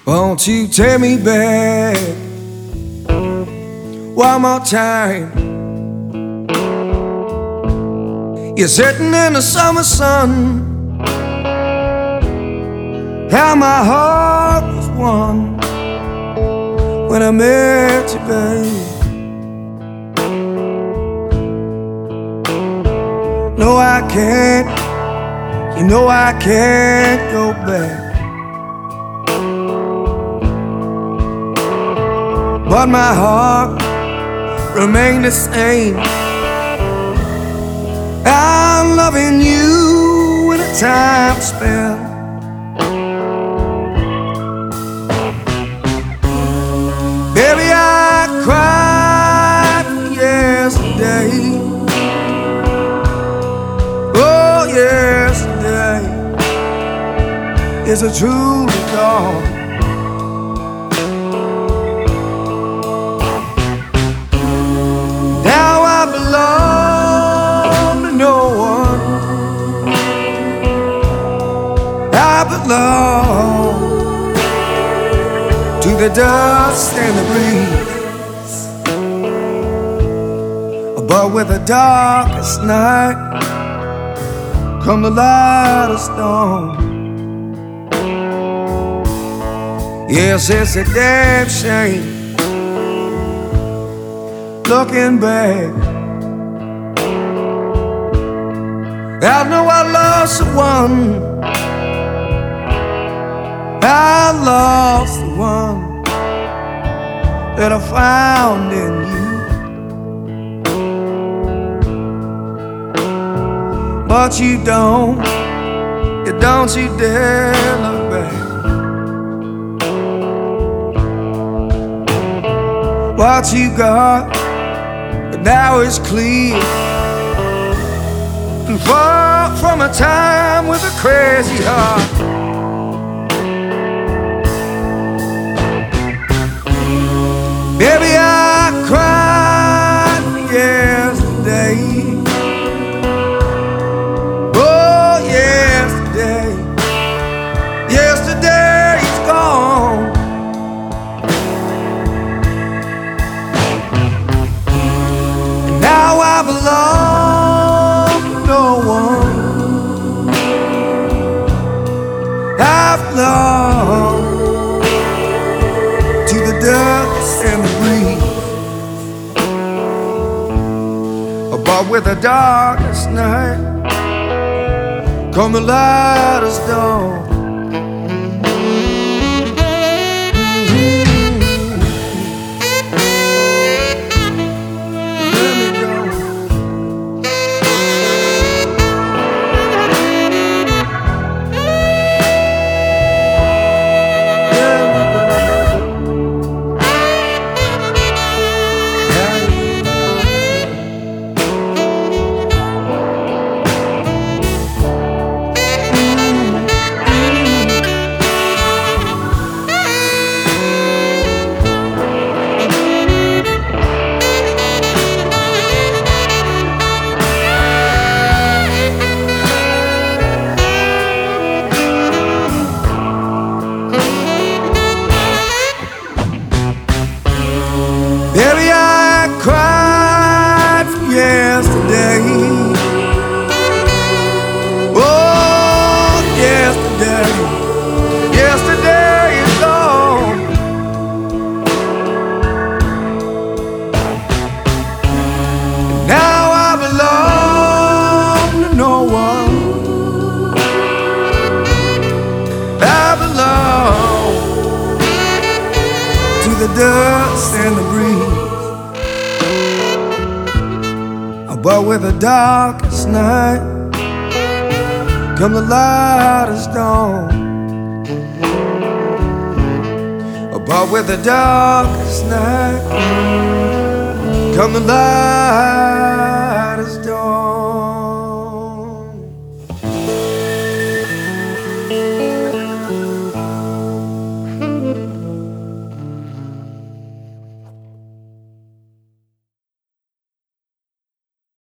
Won't you take me back one more time? You're sitting in the summer sun, how my heart was won when I met you, babe. No, I can't, you know I can't go back. But my heart remained the same. I'm loving you in a time spell. Baby, I cried for yesterday. Oh, yesterday is a truly gone. I belong to the dust and the breeze, but with the darkest night come the lightest dawn. Yes, it's a damn shame looking back. I know I lost the one, I lost the one that I found in you. But you don't you dare look back. What you got, but now it's clear, and far from a time with a crazy heart. Baby, I cried for yesterday. Oh, yesterday, yesterday is gone. And now I belong to no one. I belong to the dust and the breeze, but with the darkest night come the lightest dawn. Let me go. Baby, I cried for yesterday. Oh, yesterday, yesterday is gone. And now I belong to no one. I belong to the dust and the breeze, but with the darkest night come the lightest dawn. But with the darkest night come the light